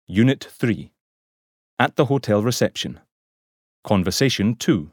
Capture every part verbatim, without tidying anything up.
Unit three. At the hotel reception. Conversation two.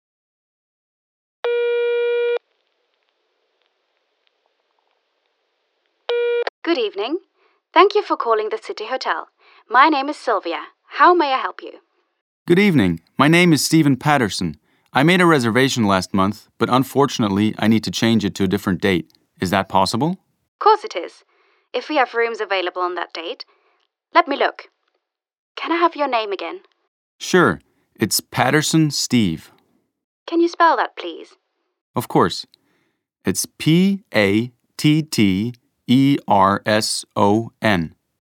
Good evening. Thank you for calling the City Hotel. My name is Sylvia. How may I help you? Good evening. My name is Stephen Patterson. I made a reservation last month, but unfortunately I need to change it to a different date. Is that possible? Of course it is. If we have rooms available on that date. Let me look. Can I have your name again? Sure. It's Patterson Steve. Can you spell that, please? Of course. It's P A T T E R S O N.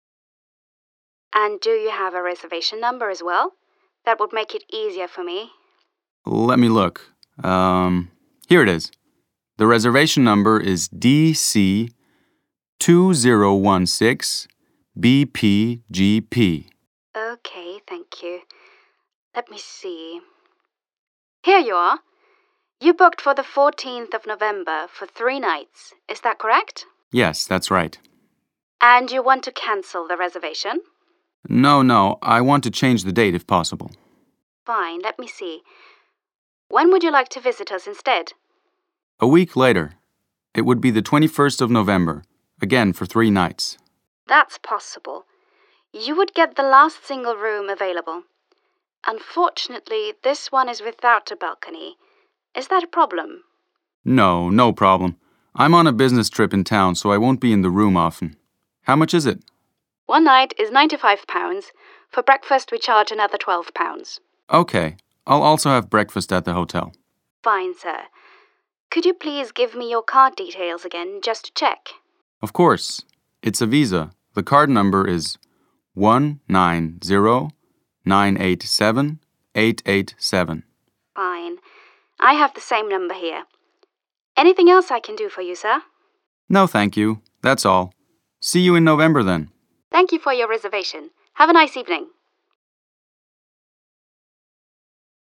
And do you have a reservation number as well? That would make it easier for me. Let me look. Um, here it is. The reservation number is D C two zero one six B P G P. Okay, thank you. Let me see. Here you are. You booked for the fourteenth of November for three nights. Is that correct? Yes, that's right. And you want to cancel the reservation? No, no, I want to change the date if possible. Fine, let me see. When would you like to visit us instead? A week later. It would be the twenty-first of November, again for three nights. That's possible. You would get the last single room available. Unfortunately, this one is without a balcony. Is that a problem? No, no problem. I'm on a business trip in town, so I won't be in the room often. How much is it? One night is ninety-five pounds. For breakfast, we charge another twelve pounds. Okay, I'll also have breakfast at the hotel. Fine, sir. Could you please give me your card details again, just to check? Of course. It's a Visa. The card number is one nine zero nine eight seven eight eight seven. Fine. I have the same number here. Anything else I can do for you, sir? No, thank you. That's all. See you in November then. Thank you for your reservation. Have a nice evening.